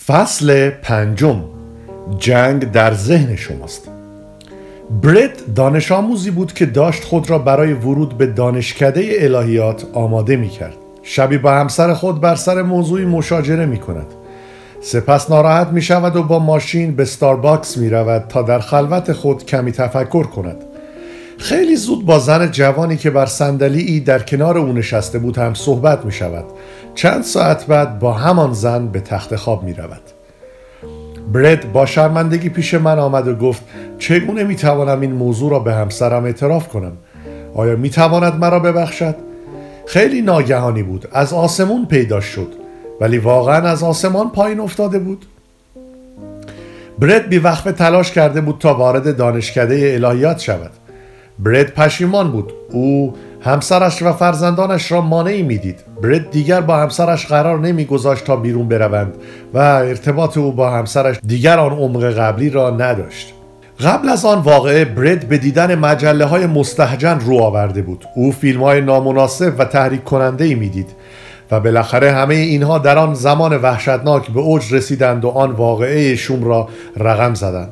فصل 5. جنگ در ذهن شماست. برت دانش آموزی بود که داشت خود را برای ورود به دانشکده الهیات آماده می کرد. شبی با همسر خود بر سر موضوعی مشاجره می کند. سپس ناراحت می شود و با ماشین به ستارباکس می رود تا در خلوت خود کمی تفکر کند. خیلی زود با زن جوانی که بر صندلی‌ای در کنار او نشسته بود هم صحبت می شود. چند ساعت بعد با همان زن به تخت خواب می رود. برت با شرمندگی پیش من آمد و گفت چگونه می توانم این موضوع را به همسرم اعتراف کنم؟ آیا می تواند مرا ببخشد؟ خیلی ناگهانی بود. از آسمون پیدا شد. ولی واقعا از آسمان پایین افتاده بود؟ برت بی‌وقفه تلاش کرده بود تا وارد دانشکده الهیات شود. برت پشیمان بود. او همسرش و فرزندانش را مانعی میدید. برت دیگر با همسرش قرار نمیگذاشت تا بیرون بروند و ارتباط او با همسرش دیگر آن عمق قبلی را نداشت. قبل از آن واقعه برت به دیدن مجله های مستهجن رو آورده بود. او فیلم های نامناسب و تحریک کننده ای میدید و بالاخره همه اینها در آن زمان وحشتناک به اوج رسیدند و آن واقعه شوم را رقم زدند.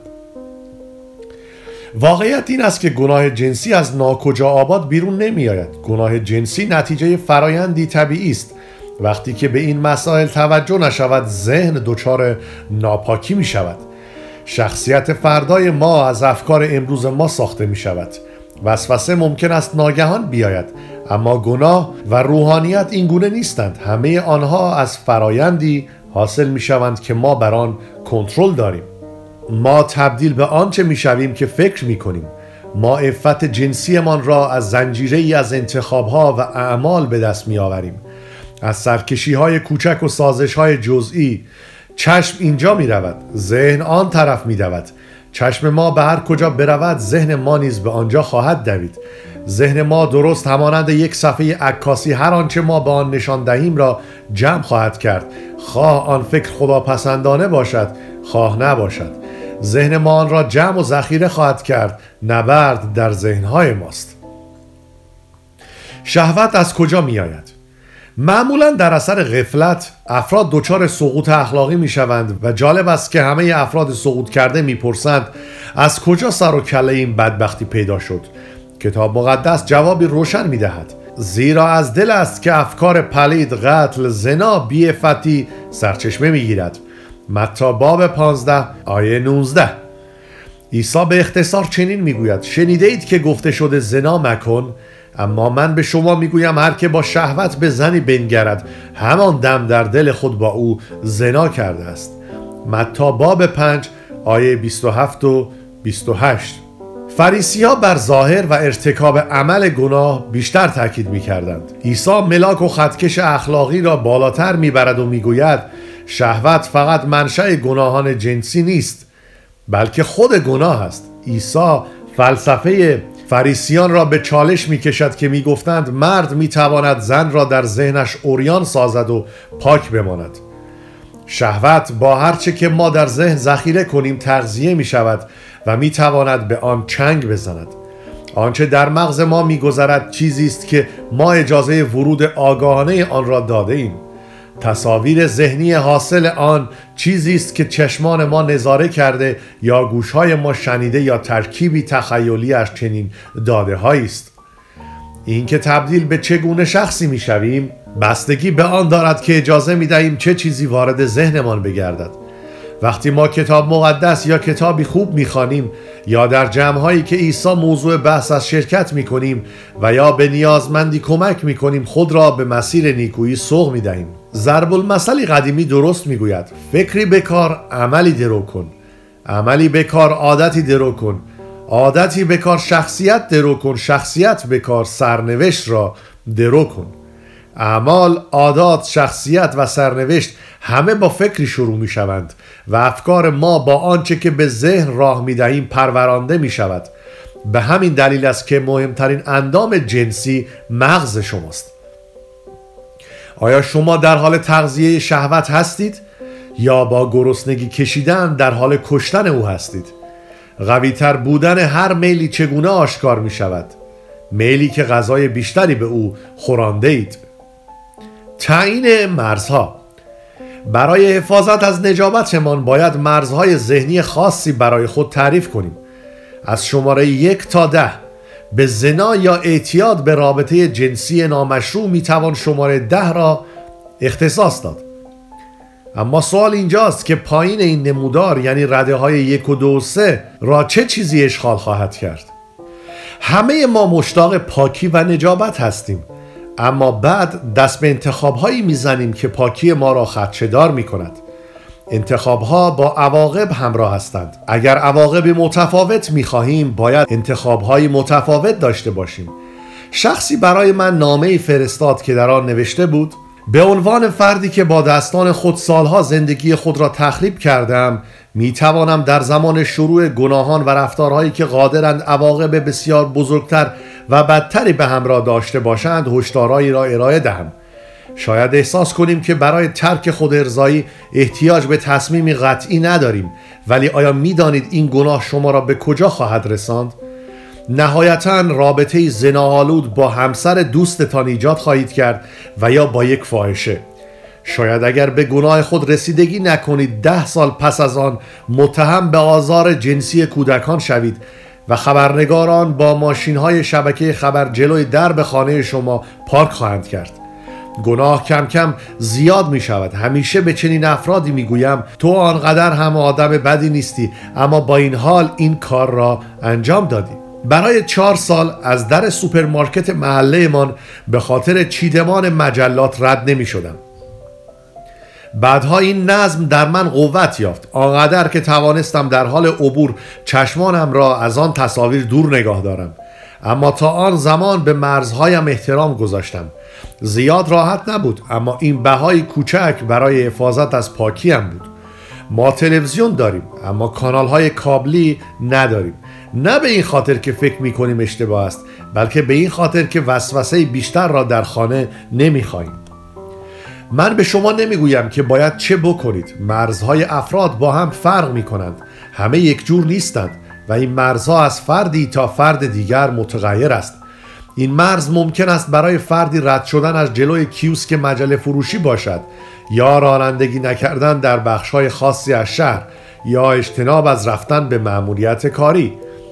واقعیت این است که گناه جنسی از ناکجا آباد بیرون نمی آید. گناه جنسی نتیجه فرایندی طبیعی است. وقتی که به این مسائل توجه نشود ذهن دچار ناپاکی می شود. شخصیت فردای ما از افکار امروز ما ساخته می شود. وسوسه ممکن است ناگهان بیاید، اما گناه و روحانیت این گونه نیستند. همه آنها از فرایندی حاصل می شوند که ما بر آن کنترل داریم. ما تبدیل به آنچه میشویم که فکر میکنیم. ما عفت جنسیمان را از زنجیره‌ای از انتخابها و اعمال به دست میآوریم. از سرکشی‌های کوچک و سازش‌های جزئی. چشم اینجا میرود، ذهن آن طرف میدود. چشم ما به هر کجا برود ذهن ما نیز به آنجا خواهد دوید. ذهن ما درست همانند یک صفحه عکاسی هر آنچه ما به آن نشان دهیم را جمع خواهد کرد، خواه آن فکر خداپسندانه باشد خواه نباشد. ذهن ما آن را جمع و ذخیره خواهد کرد. نبرد در ذهنهای ماست. شهوت از کجا می آید؟ معمولا در اثر غفلت افراد دچار سقوط اخلاقی می شوند و جالب است که همه افراد سقوط کرده می پرسند از کجا سر و کله این بدبختی پیدا شد؟ کتاب مقدس جوابی روشن می دهد. زیرا از دل است که افکار پلید، قتل، زنا، بی‌عفتی سرچشمه می گیرد. متی باب 15 آیه 19. عیسی به اختصار چنین میگوید: شنیده اید که گفته شده زنا مکن، اما من به شما میگویم هر که با شهوت به زنی بنگرد همان دم در دل خود با او زنا کرده است. متی باب 5 آیه 27 و 28. فریسی‌ها بر ظاهر و ارتکاب عمل گناه بیشتر تاکید می‌کردند. عیسی ملاک و خطکش اخلاقی را بالاتر می‌برد و می‌گوید شهوت فقط منشأ گناهان جنسی نیست، بلکه خود گناه است. عیسی فلسفه فریسیان را به چالش می‌کشد که می‌گفتند مرد می‌تواند زن را در ذهنش عریان سازد و پاک بماند. شهوت با هر چه که ما در ذهن ذخیره کنیم تغذیه می‌شود و می‌تواند به آن چنگ بزند. آنچه در مغز ما می‌گذرد چیزی است که ما اجازه ورود آگاهانه آن را داده ایم. تصاویر ذهنی حاصل آن چیزی است که چشمان ما نظاره کرده یا گوشهای ما شنیده یا ترکیبی تخیلی از چنین داده هایی است. این که تبدیل به چگونه شخصی می شویم بستگی به آن دارد که اجازه می دهیم چه چیزی وارد ذهنمان بگردد. وقتی ما کتاب مقدس یا کتابی خوب می‌خوانیم یا در جمع‌هایی که عیسی موضوع بحث از شرکت می‌کنیم و یا به نیازمندی کمک می‌کنیم خود را به مسیر نیکویی سوق می‌دهیم. ضرب المثلی قدیمی درست می‌گوید: فکری بکار عملی درو کن، عملی بکار عادتی درو کن، عادتی بکار شخصیت درو کن، شخصیت بکار سرنوشت را درو کن. اعمال، عادات، شخصیت و سرنوشت همه با فکری شروع می شوند و افکار ما با آنچه که به ذهن راه می دهیم پرورانده می شود. به همین دلیل است که مهمترین اندام جنسی مغز شماست. آیا شما در حال تغذیه شهوت هستید یا با گرسنگی کشیدن در حال کشتن او هستید؟ قوی‌تر بودن هر میلی چگونه آشکار می شود؟ میلی که غذای بیشتری به او خورانده اید. تعیین مرزها. برای حفاظت از نجابتمان باید مرزهای ذهنی خاصی برای خود تعریف کنیم. از شماره 1 تا 10 به زنا یا اعتیاد به رابطه جنسی نامشروع میتوان شماره 10 را اختصاص داد. اما سوال اینجاست که پایین این نمودار، یعنی رده های 1 و 2 و 3 را چه چیزی اشغال خواهد کرد؟ همه ما مشتاق پاکی و نجابت هستیم، اما بعد دست به انتخاب‌هایی میزنیم که پاکی ما را خدشه‌دار می‌کند. انتخاب‌ها با عواقب همراه هستند. اگر عواقب متفاوت می‌خواهیم، باید انتخاب‌های متفاوت داشته باشیم. شخصی برای من نامه‌ای فرستاد که در آن نوشته بود: به عنوان فردی که با دستان خود سالها زندگی خود را تخریب کردم، می توانم در زمان شروع گناهان و رفتارهایی که قادرند عواقب بسیار بزرگتر و بدتری به همراه داشته باشند هشدارهایی را ارائه دهم. شاید احساس کنیم که برای ترک خود ارضایی احتیاج به تصمیمی قطعی نداریم، ولی آیا می دانید این گناه شما را به کجا خواهد رساند؟ نهایتاً رابطه‌ای زناآلود با همسر دوستتان ایجاد خواهید کرد و یا با یک فاحشه. شاید اگر به گناه خود رسیدگی نکنید 10 سال پس از آن متهم به آزار جنسی کودکان شوید و خبرنگاران با ماشین‌های شبکه خبر جلوی درب خانه شما پارک خواهند کرد. گناه کم کم زیاد می شود. همیشه به چنین افرادی می گویم تو آنقدر هم آدم بدی نیستی، اما با این حال این کار را انجام دادی. برای 4 سال از در سوپرمارکت محله من به خاطر چیدمان مجلات رد نمی شدم. بعدها این نظم در من قوت یافت، آنقدر که توانستم در حال عبور چشمانم را از آن تصاویر دور نگاه دارم. اما تا آن زمان به مرزهایم احترام گذاشتم. زیاد راحت نبود، اما این بهای کوچک برای حفاظت از پاکیم بود. ما تلویزیون داریم، اما کانال‌های کابلی نداریم. نه به این خاطر که فکر می‌کنیم اشتباه است، بلکه به این خاطر که وسوسه بیشتر را در خانه نمی‌خواهیم. من به شما نمیگویم که باید چه بکنید. مرزهای افراد با هم فرق می‌کنند. همه یک جور نیستند و این مرزها از فردی تا فرد دیگر متغیر است. این مرز ممکن است برای فردی رد شدن از جلوی کیوسک مجله فروشی باشد، یا رانندگی نکردن در بخش‌های خاصی از شهر، یا اجتناب از رفتن به مأموریت کاری.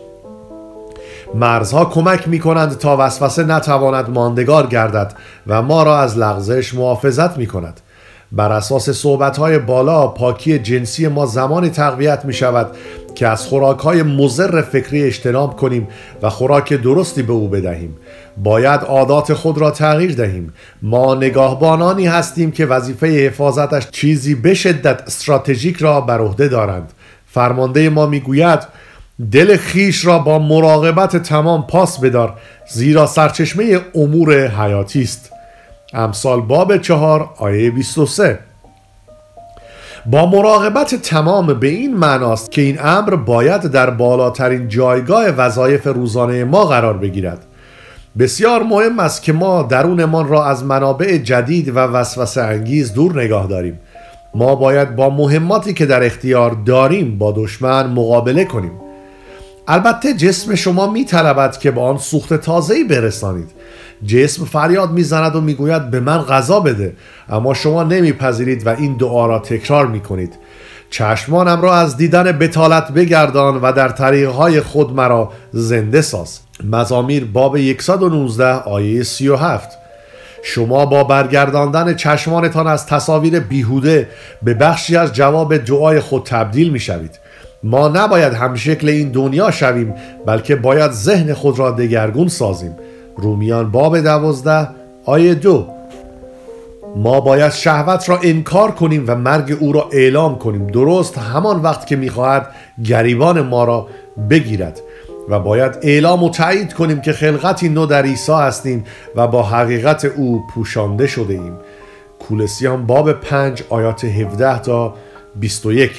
مرزها کمک می‌کنند تا وسوسه نتواند ماندگار گردد و ما را از لغزش محافظت می‌کند. بر اساس صحبت‌های بالا، پاکی جنسی ما زمانی تقویت می‌شود که از خوراک‌های مضر فکری اجتناب کنیم و خوراک درستی به او بدهیم. باید عادات خود را تغییر دهیم. ما نگاهبانانی هستیم که وظیفه حفاظتش چیزی به شدت استراتژیک را بر عهده دارند. فرمانده ما میگوید دل خیش را با مراقبت تمام پاس بدار، زیرا سرچشمه امور حیاتی است. امثال باب 4 آیه 23. با مراقبت تمام به این معناست که این امر باید در بالاترین جایگاه وظایف روزانه ما قرار بگیرد. بسیار مهم است که ما درونمان را از منابع جدید و وسوسه انگیز دور نگاه داریم. ما باید با مهماتی که در اختیار داریم با دشمن مقابله کنیم. البته جسم شما می‌طلبد که به آن سوخت تازه‌ای برسانید. جسم فریاد می‌زند و می‌گوید به من غذا بده، اما شما نمی‌پذیرید و این دعا را تکرار می‌کنید. چشمانم را از دیدن بطالت بگردان و در طریق‌های خود مرا زنده ساز. مزامیر باب 119 آیه 37. شما با برگرداندن چشمانتان از تصاویر بیهوده به بخشی از جواب دعای خود تبدیل می‌شوید. ما نباید همشکل این دنیا شویم، بلکه باید ذهن خود را دگرگون سازیم. رومیان باب 12 آیه 2. ما باید شهوت را انکار کنیم و مرگ او را اعلام کنیم، درست همان وقت که می‌خواهد گریبان ما را بگیرد، و باید اعلام و تایید کنیم که خلقتی نو در عیسی هستیم و با حقیقت او پوشانده شده ایم. کولسیان باب 5 آیات 17 تا 21.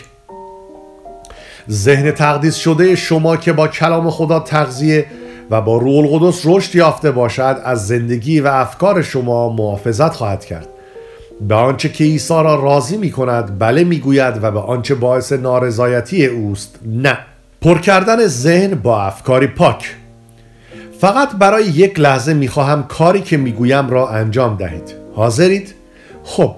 ذهن تقدیس شده شما که با کلام خدا تغذیه و با روح القدس رشد یافته باشد، از زندگی و افکار شما محافظت خواهد کرد. به آنچه که عیسی را راضی می کند بله می گوید و به آنچه باعث نارضایتی اوست نه. پر کردن ذهن با افکاری پاک. فقط برای یک لحظه می خواهم کاری که می گویم را انجام دهید. حاضرید؟ خب،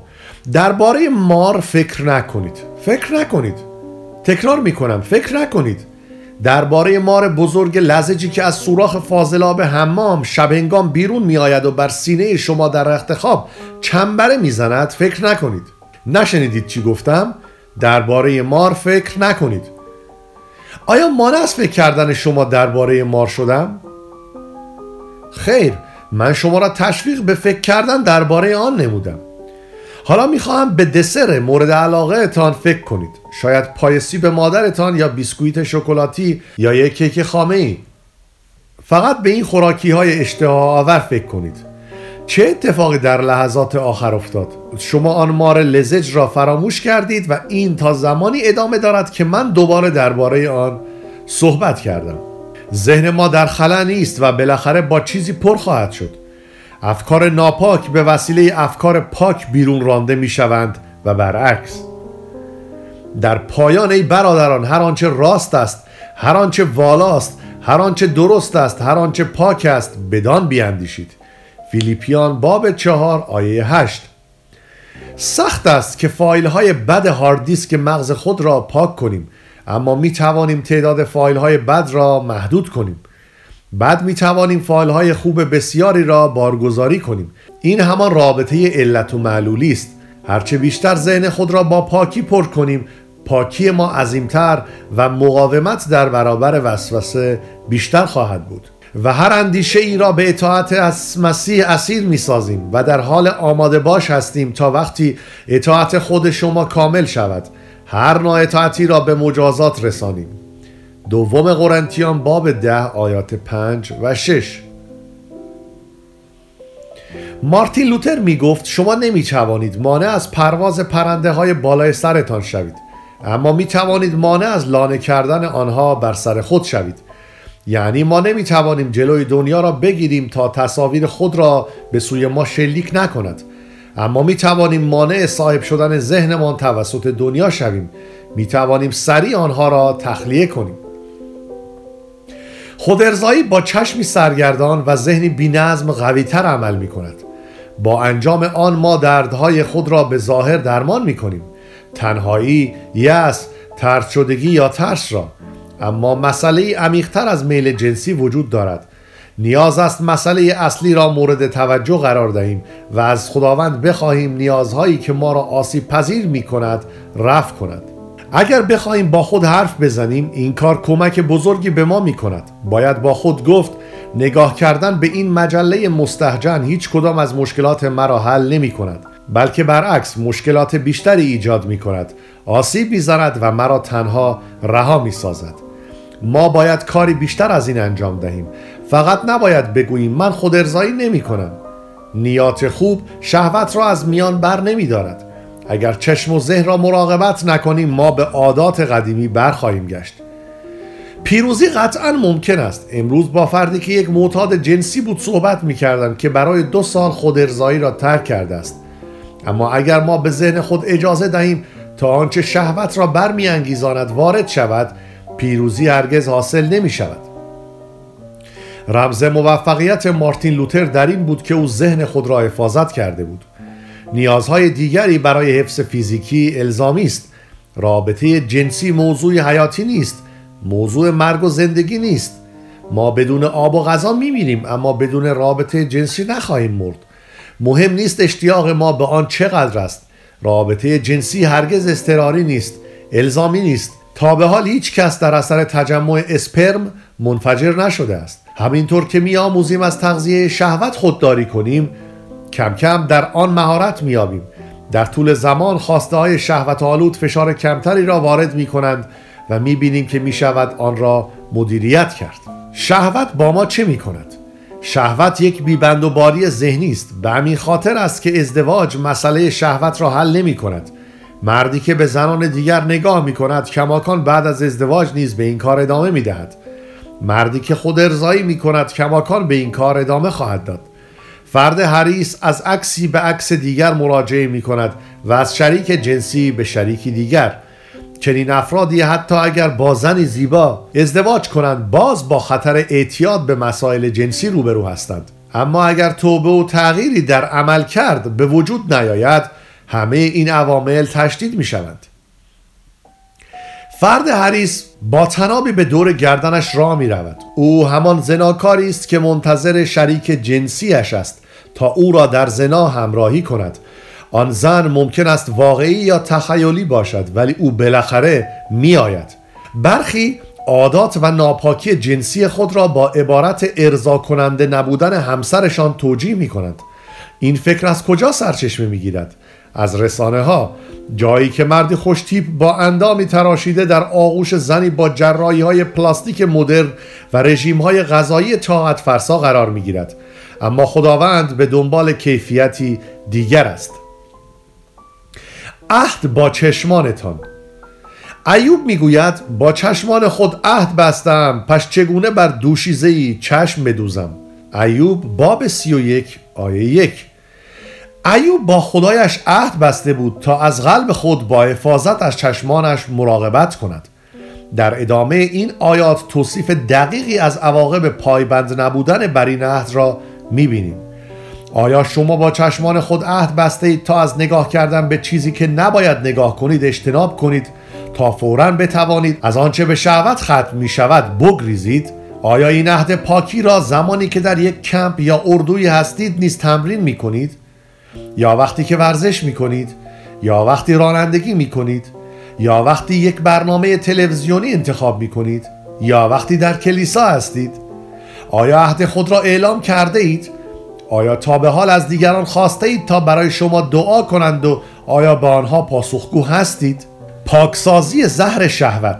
درباره مار فکر نکنید. تکرار میکنم، فکر نکنید. درباره مار بزرگ لزجی که از سوراخ فاضلاب حمام شبهنگام بیرون می آید و بر سینه شما در رخت خواب چنبره می زند فکر نکنید. نشنیدید چی گفتم؟ درباره مار فکر نکنید. آیا مانع از فکر کردن شما درباره مار شدم؟ خیر، من شما را تشویق به فکر کردن درباره آن نمودم. حالا میخواهم به دسر مورد علاقه تان فکر کنید. شاید پای سیب مادرتان یا بیسکویت شکلاتی یا یک کیک خامه‌ای. فقط به این خوراکی های اشتها آور فکر کنید. چه اتفاقی در لحظات آخر افتاد؟ شما آن مار لزج را فراموش کردید و این تا زمانی ادامه دارد که من دوباره درباره آن صحبت کردم. ذهن ما در خلا نیست و بالاخره با چیزی پر خواهد شد. افکار ناپاک به وسیله افکار پاک بیرون رانده می شوند و برعکس. در پایان ای برادران، هر آنچه راست است، هر آنچه والاست، هر آنچه درست است، هر آنچه پاک است، بدان بیاندیشید. فیلیپیان باب 4 آیه 8. سخت است که فایل های بد هارد دیسک مغز خود را پاک کنیم، اما می توانیم تعداد فایل های بد را محدود کنیم. بعد می توانیم فایل های خوب بسیاری را بارگذاری کنیم. این همان رابطه علت و معلولی است. هرچه بیشتر ذهن خود را با پاکی پر کنیم، پاکی ما عظیمتر و مقاومت در برابر وسوسه بیشتر خواهد بود. و هر اندیشه ای را به اطاعت از مسیح اسیر می سازیم و در حال آماده باش هستیم تا وقتی اطاعت خود شما کامل شود هر نااطاعتی را به مجازات رسانیم. دوم قرنتیان باب 10 آیات 5 و 6. مارتین لوتر می گفت شما نمی توانید مانع از پرواز پرنده های بالای سرتان شوید، اما می توانید مانع از لانه کردن آنها بر سر خود شوید. یعنی ما نمی توانیم جلوی دنیا را بگیریم تا تصاویر خود را به سوی ما شلیک نکند، اما می توانیم مانع صاحب شدن ذهنمان توسط دنیا شویم. می توانیم سریع آنها را تخلیه کنیم. خودارضایی با چشمی سرگردان و ذهنی بی‌نظم قوی‌تر عمل می کند. با انجام آن ما دردهای خود را به ظاهر درمان می کنیم. تنهایی، یأس، طرد شدگی یا ترس را. اما مسئله عمیق‌تر از میل جنسی وجود دارد. نیاز است مسئله اصلی را مورد توجه قرار دهیم و از خداوند بخواهیم نیازهایی که ما را آسیب پذیر می کند رفع کند. اگر بخواهیم با خود حرف بزنیم این کار کمک بزرگی به ما می کند. باید با خود گفت نگاه کردن به این مجله مستهجن هیچ کدام از مشکلات مرا حل نمی کند، بلکه برعکس مشکلات بیشتری ایجاد می کند، آسیب می زند و مرا تنها رها می سازد. ما باید کاری بیشتر از این انجام دهیم. فقط نباید بگوییم من خودارضایی نمی کنم. نیات خوب شهوت را از میان بر نمی دارد. اگر چشم و ذهن را مراقبت نکنیم ما به عادات قدیمی برخواهیم گشت. پیروزی قطعا ممکن است. امروز با فردی که یک معتاد جنسی بود صحبت می کردم که برای 2 سال خودارضایی را ترک کرده است. اما اگر ما به ذهن خود اجازه دهیم تا آنچه شهوت را برمی انگیزاند وارد شود، پیروزی هرگز حاصل نمی شود. رمز موفقیت مارتین لوتر در این بود که او ذهن خود را حفاظت کرده بود. نیازهای دیگری برای حفظ فیزیکی الزامی است. رابطه جنسی موضوع حیاتی نیست، موضوع مرگ و زندگی نیست. ما بدون آب و غذا میمیریم اما بدون رابطه جنسی نخواهیم مرد. مهم نیست اشتیاق ما به آن چقدر است. رابطه جنسی هرگز اضطراری نیست، الزامی نیست. تا به حال هیچ کس در اثر تجمع اسپرم منفجر نشده است. همینطور که می‌آموزیم از تغذیه شهوت خودداری کنیم، کم کم در آن مهارت می‌یابیم. در طول زمان خواسته‌های شهوت آلود فشار کمتری را وارد می‌کنند و می‌بینیم که می‌شود آن را مدیریت کرد. شهوت با ما چه می‌کند؟ شهوت یک بیبند و باری ذهنی است. به همین خاطر است که ازدواج مسئله شهوت را حل نمی‌کند. مردی که به زنان دیگر نگاه می‌کند کماکان بعد از ازدواج نیز به این کار ادامه می‌دهد. مردی که خودارضایی می‌کند کماکان به این کار ادامه خواهد داد. فرد حریص از عکسی به عکس دیگر مراجعه می‌کند و از شریک جنسی به شریکی دیگر. چنین افرادی حتی اگر با زنی زیبا ازدواج کنند باز با خطر اعتیاد به مسائل جنسی روبرو هستند. اما اگر توبه و تغییری در عمل کرد به وجود نیاید، همه این عوامل تشدید می شوند. فرد حریص با طنابی به دور گردنش راه می رود. او همان زناکاری است که منتظر شریک جنسیش است تا او را در زنا همراهی کند. آن زن ممکن است واقعی یا تخیلی باشد، ولی او بالاخره می آید. برخی عادات و ناپاکی جنسی خود را با عبارت ارضا کننده نبودن همسرشان توجیه می کنند. این فکر از کجا سرچشمه می گیرد؟ از رسانه ها، جایی که مردی خوش تیپ با اندامی تراشیده در آغوش زنی با جراحی های پلاستیک مدرن و رژیم های غذایی طاقت فرسا قرار می گیرد. اما خداوند به دنبال کیفیتی دیگر است. عهد با چشمانتان. ایوب میگوید با چشمان خود عهد بستم، پس چگونه بر دوشیزه‌ای چشم بدوزم. ایوب باب 31 آیه 1. ایوب با خدایش عهد بسته بود تا از قلب خود با حفاظت از چشمانش مراقبت کند. در ادامه این آیات توصیف دقیقی از عواقب پایبند نبودن بر این عهد را میبینیم. آیا شما با چشمان خود عهد بسته اید تا از نگاه کردن به چیزی که نباید نگاه کنید اجتناب کنید تا فوراً بتوانید از آنچه به شهوت ختم می شود بگریزید؟ آیا این عهد پاکی را زمانی که در یک کمپ یا اردویی هستید نیز تمرین می کنید؟ یا وقتی که ورزش می کنید؟ یا وقتی رانندگی می کنید؟ یا وقتی یک برنامه تلویزیونی انتخاب می کنید؟ یا وقتی در کلیسا هستید؟ آیا عهد خود را اعلام کرده اید؟ آیا تا به حال از دیگران خواسته اید تا برای شما دعا کنند و آیا به آنها پاسخگو هستید؟ پاکسازی زهر شهوت.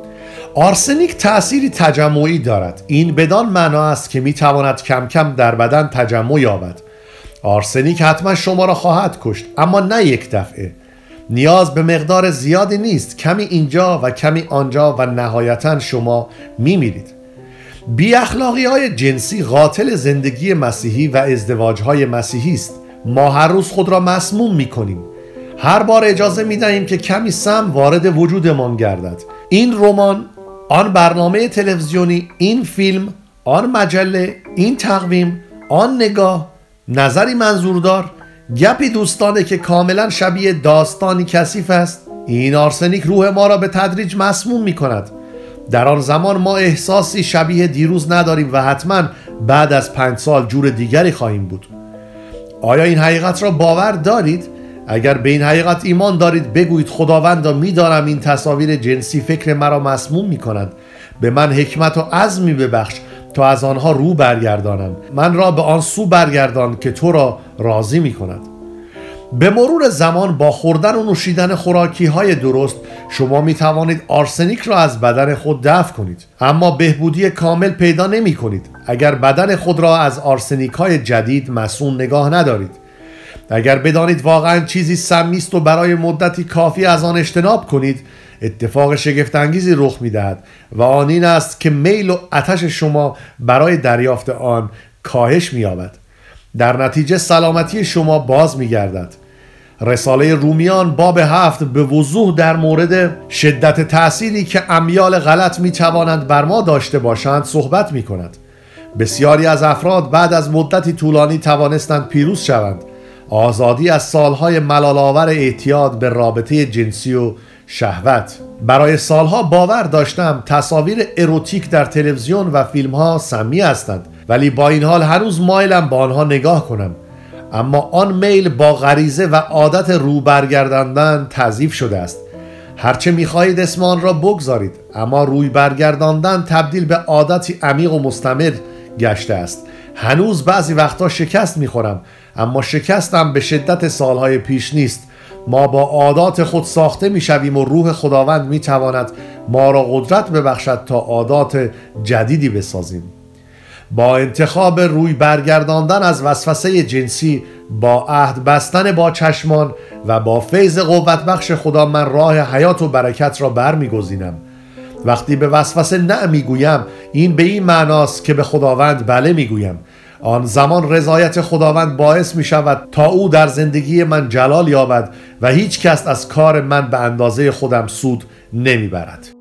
آرسنیک تأثیری تجمعی دارد. این بدان معنا است که می تواند کم کم در بدن تجمع یابد. آرسنیک حتما شما را خواهد کشت، اما نه یک دفعه. نیاز به مقدار زیادی نیست، کمی اینجا و کمی آنجا و نهایتا شما می میرید. بی اخلاقی های جنسی قاتل زندگی مسیحی و ازدواج های مسیحی است. ما هر روز خود را مسموم می کنیم. هر بار اجازه می دهیم که کمی سم وارد وجودمان گردد. این رمان، آن برنامه تلویزیونی، این فیلم، آن مجله، این تقویم، آن نگاه، نظری منظوردار، گپی دوستانه که کاملا شبیه داستانی کثیف است. این آرسنیک روح ما را به تدریج مسموم می کند. در آن زمان ما احساسی شبیه دیروز نداریم و حتما بعد از 5 سال جور دیگری خواهیم بود. آیا این حقیقت را باور دارید؟ اگر به این حقیقت ایمان دارید بگویید خداوندا می‌دانم این تصاویر جنسی فکر مرا مسموم می‌کنند. به من حکمت و عزمی ببخش تا از آنها رو برگردانم. من را به آن سو برگردان که تو را راضی می‌کند. به مرور زمان با خوردن و نوشیدن خوراکی‌های درست شما می‌توانید آرسنیک را از بدن خود دفع کنید، اما بهبودی کامل پیدا نمی‌کنید اگر بدن خود را از آرسنیک‌های جدید مصون نگاه ندارید. اگر بدانید واقعاً چیزی سمی است و برای مدتی کافی از آن اجتناب کنید، اتفاق شگفت‌انگیزی رخ می‌دهد و آن این است که میل و آتش شما برای دریافت آن کاهش می‌یابد. در نتیجه سلامتی شما باز می‌گردد. رساله رومیان باب 7 به وضوح در مورد شدت تأثیری که امیال غلط می‌توانند بر ما داشته باشند صحبت می‌کند. بسیاری از افراد بعد از مدتی طولانی توانستند پیروز شوند. آزادی از سالهای ملال‌آور اعتیاد به رابطه جنسی و شهوت. برای سالها باور داشتم تصاویر اروتیک در تلویزیون و فیلم‌ها سمی هستند، ولی با این حال هنوز مایلم به آنها نگاه کنم. اما آن میل با غریزه و عادت رو برگرداندن تضعیف شده است. هرچه می‌خواهید اسم آن را بگذارید، اما روی برگرداندن تبدیل به عادتی عمیق و مستمر گشته است. هنوز بعضی وقتا شکست می‌خورم، اما شکستم به شدت سالهای پیش نیست. ما با عادات خود ساخته می‌شویم و روح خداوند می‌تواند ما را قدرت ببخشد تا عادات جدیدی بسازیم. با انتخاب روی برگرداندن از وسوسه جنسی، با عهد بستن با چشمان و با فیض قوت بخش خدا من راه حیات و برکت را برمیگزینم. وقتی به وسوسه نه میگویم، این به این معناست که به خداوند بله میگویم. آن زمان رضایت خداوند باعث می شود تا او در زندگی من جلال یابد و هیچ کس از کار من به اندازه خودم سود نمی برد.